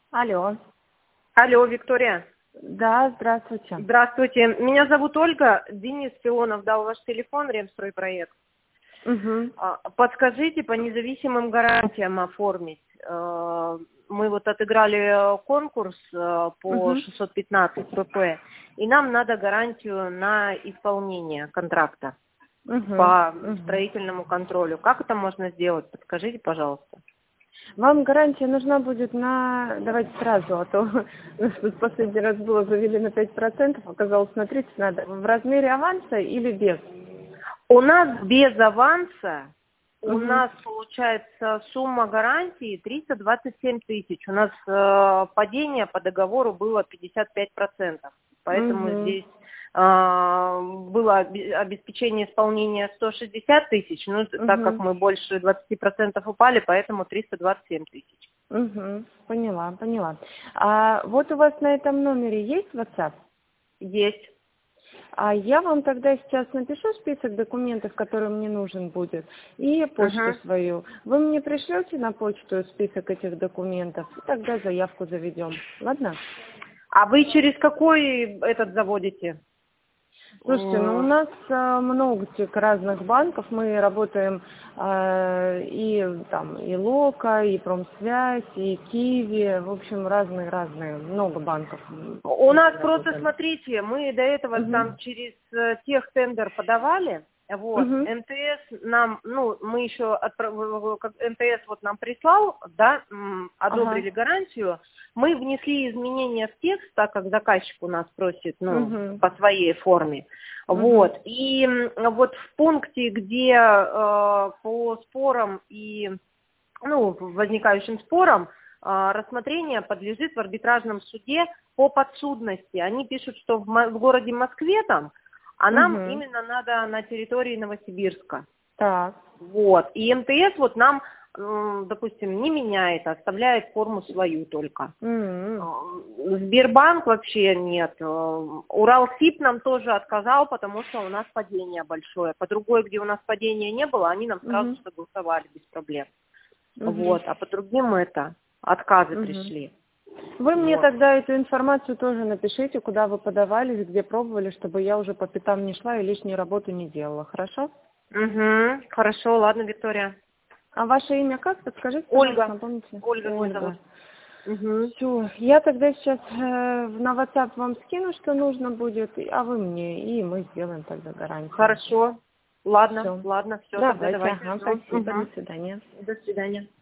Алло. Алло, Виктория. Да, здравствуйте. Здравствуйте. Меня зовут Ольга. Денис Филонов дал ваш телефон, Ремстройпроект. Угу. Подскажите, по независимым гарантиям оформить. Мы вот отыграли конкурс по 615 ПП, и нам надо гарантию на исполнение контракта по строительному контролю. Как это можно сделать? Подскажите, пожалуйста. Вам гарантия нужна будет на... Давайте сразу, а то у нас тут последний раз было, завели на 5%, оказалось на 30 надо. В размере аванса или без? У нас без аванса, у нас получается сумма гарантии 327 тысяч. У нас падение по договору было 55%. Поэтому здесь было обеспечение исполнения 160 тысяч, но так как мы больше 20% упали, поэтому 327 тысяч. Поняла. А вот у вас на этом номере есть WhatsApp? Есть. А я вам тогда сейчас напишу список документов, который мне нужен будет, и почту свою. Вы мне пришлете на почту список этих документов, и тогда заявку заведем. Ладно? А вы через какой этот заводите? Слушайте, ну у нас много разных банков, мы работаем и Лока, и Промсвязь, и Киви, в общем, разные, много банков. У нас просто, смотрите, мы до этого там через техтендер подавали, вот, МТС нам, мы еще, МТС вот нам прислал, да, одобрили гарантию, мы внесли изменения в текст, так как заказчик у нас просит, по своей форме, вот, и вот в пункте, где по спорам и, возникающим спорам, рассмотрение подлежит в арбитражном суде по подсудности. Они пишут, что в городе Москве там, а нам именно надо на территории Новосибирска. Так. Вот. И МТС вот нам, допустим, не меняет, а оставляет форму свою только. Сбербанк вообще нет. Уралсиб нам тоже отказал, потому что у нас падение большое. По другой, где у нас падения не было, они нам сразу согласовали без проблем. Вот. А по другим отказы пришли. Вы мне тогда эту информацию тоже напишите, куда вы подавались, где пробовали, чтобы я уже по пятам не шла и лишнюю работу не делала. Хорошо? Хорошо, ладно, Виктория. А ваше имя как? Подскажите, Ольга. Напомните. Ольга. Ольга. Все, я тогда сейчас на WhatsApp вам скину, что нужно будет, а вы мне, и мы сделаем тогда гарантию. Хорошо. Ладно, Всё. ладно, все, Давайте. тогда давайте. Спасибо, до свидания. До свидания.